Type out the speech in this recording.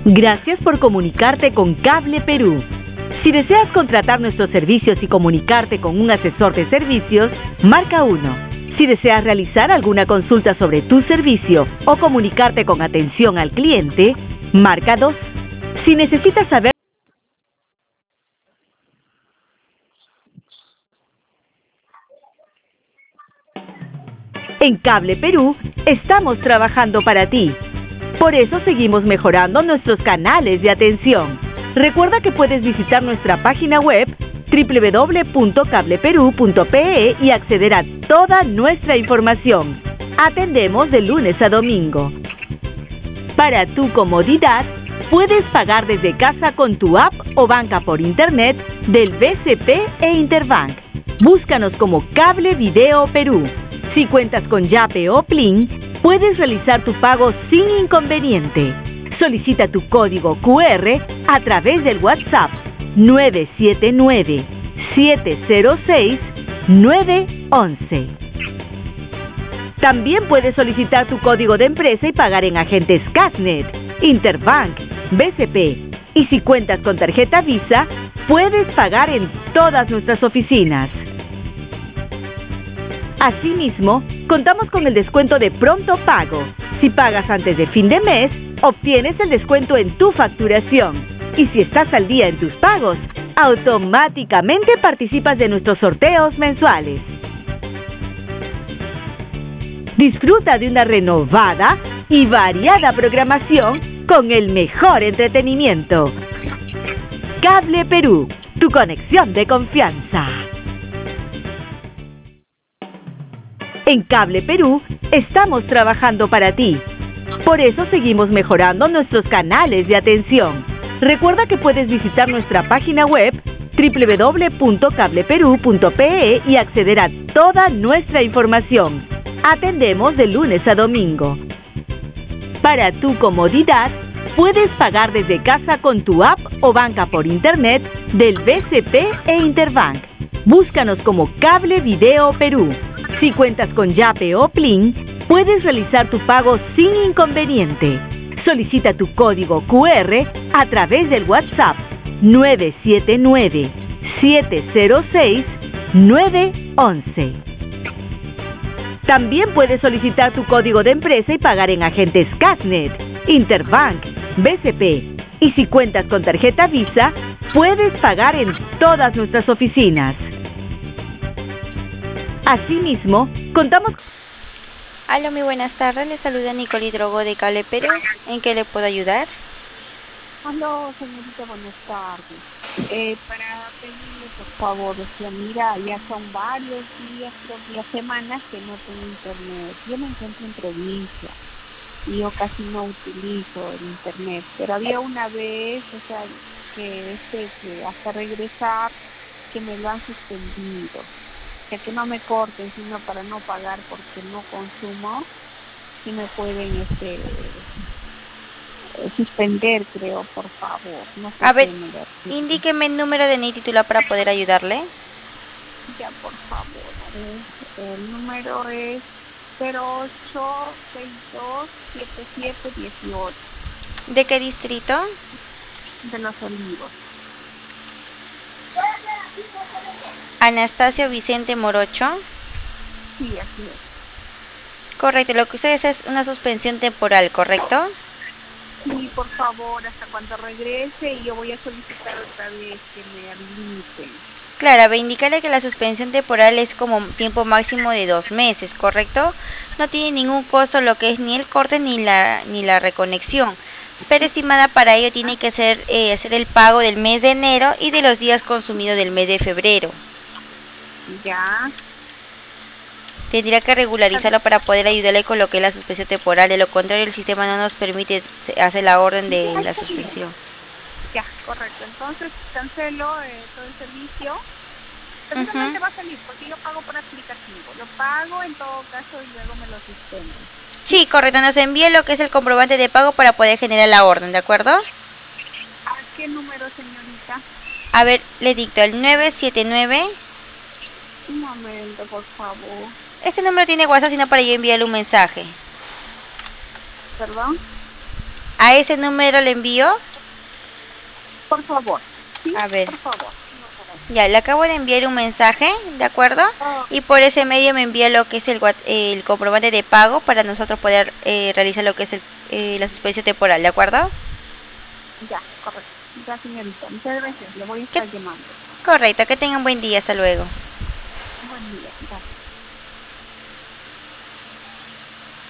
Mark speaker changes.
Speaker 1: Gracias por comunicarte con Cable Perú. Si deseas contratar nuestros servicios y comunicarte con un asesor de servicios, marca 1. Si deseas realizar alguna consulta sobre tu servicio o comunicarte con atención al cliente, marca 2. Si necesitas saber en Cable Perú, estamos trabajando para ti. Por eso seguimos mejorando nuestros canales de atención. Recuerda que puedes visitar nuestra página web www.cableperú.pe y acceder a toda nuestra información. Atendemos de lunes a domingo. Para tu comodidad, puedes pagar desde casa con tu app o banca por internet del BCP e Interbank. Búscanos como Cable Video Perú. Si cuentas con Yape o Plin, puedes realizar tu pago sin inconveniente. Solicita tu código QR a través del WhatsApp 979-706-911. También puedes solicitar tu código de empresa y pagar en agentes Casnet, Interbank, BCP. Y si cuentas con tarjeta Visa, puedes pagar en todas nuestras oficinas. Asimismo, contamos con el descuento de pronto pago. Si pagas antes de fin de mes, obtienes el descuento en tu facturación. Y si estás al día en tus pagos, automáticamente participas de nuestros sorteos mensuales. Disfruta de una renovada y variada programación con el mejor entretenimiento. Cable Perú, tu conexión de confianza. En Cable Perú, estamos trabajando para ti. Por eso seguimos mejorando nuestros canales de atención. Recuerda que puedes visitar nuestra página web www.cableperú.pe y acceder a toda nuestra información. Atendemos de lunes a domingo. Para tu comodidad, puedes pagar desde casa con tu app o banca por internet del BCP e Interbank. Búscanos como Cable Video Perú. Si cuentas con Yape o Plin, puedes realizar tu pago sin inconveniente. Solicita tu código QR a través del WhatsApp 979-706-911. También puedes solicitar tu código de empresa y pagar en agentes Casnet, Interbank, BCP. Y si cuentas con tarjeta Visa, puedes pagar en todas nuestras oficinas. Asimismo, contamos...
Speaker 2: Aló, muy buenas tardes. Le saluda Nicole Drogo de Cable Perú. ¿En qué le puedo ayudar?
Speaker 3: Aló, señorita, buenas tardes. Para pedirle, por favor, mira, ya son varios días, semanas que no tengo internet. Yo me encuentro en provincia y yo casi no utilizo el internet. Pero había una vez, que hasta regresar, que me lo han suspendido. Que no me corten, sino para no pagar porque no consumo, si me pueden suspender, creo, por favor. No sé.
Speaker 2: A ver, indíqueme el número de NIE titular para poder ayudarle.
Speaker 3: Ya, por favor. El número es 08627718.
Speaker 2: ¿De qué distrito?
Speaker 3: De Los Olivos.
Speaker 2: Anastasio Vicente Morocho.
Speaker 3: Sí, así es.
Speaker 2: Correcto, lo que usted desea es una suspensión temporal, ¿correcto?
Speaker 3: Sí, por favor, hasta cuando regrese y yo voy a solicitar otra vez que me habiliten.
Speaker 2: Claro, voy a indicarle que la suspensión temporal es como tiempo máximo de 2 meses, ¿correcto? No tiene ningún costo lo que es ni el corte ni la reconexión. Pero estimada, para ello tiene que hacer el pago del mes de enero y de los días consumidos del mes de febrero.
Speaker 3: Ya.
Speaker 2: Tendría que regularizarlo para poder ayudarle con lo que es la suspensión temporal. De lo contrario, el sistema no nos permite hacer la orden de la suspensión.
Speaker 3: Ya, correcto. Entonces, cancelo todo el servicio. Seguramente va a salir porque yo pago por aplicativo. Lo pago en todo caso y luego me lo suspendo.
Speaker 2: Sí, correcto. Nos envía lo que es el comprobante de pago para poder generar la orden, ¿de acuerdo?
Speaker 3: ¿A qué número, señorita?
Speaker 2: A ver, le dicto el 979.
Speaker 3: Un momento, por favor.
Speaker 2: Este número tiene WhatsApp, sino para yo enviarle un mensaje.
Speaker 3: ¿Perdón?
Speaker 2: ¿A ese número le envío?
Speaker 3: Por favor. ¿Sí?
Speaker 2: A ver.
Speaker 3: Por favor.
Speaker 2: Ya, le acabo de enviar un mensaje, ¿de acuerdo? Y por ese medio me envía lo que es el comprobante de pago para nosotros poder realizar lo que es la suspensión temporal, ¿de acuerdo?
Speaker 3: Ya, correcto. Ya, señorita. Muchas gracias. Le voy a estar llamando.
Speaker 2: Correcto, que tengan buen día, hasta luego.
Speaker 3: Buen día. Gracias.